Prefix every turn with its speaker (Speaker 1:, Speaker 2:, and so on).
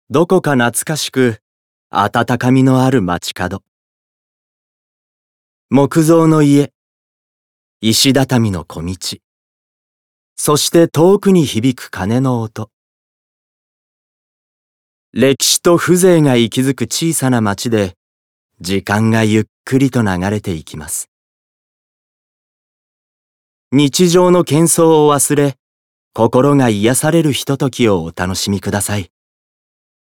Speaker 1: どこか懐かしく、温かみのある街角。木造の家、石畳の小道。そして遠くに響く鐘の音。歴史と風情が息づく小さな町で、時間がゆっくりと流れていきます。日常の喧騒を忘れ、心が癒されるひとときをお楽しみください。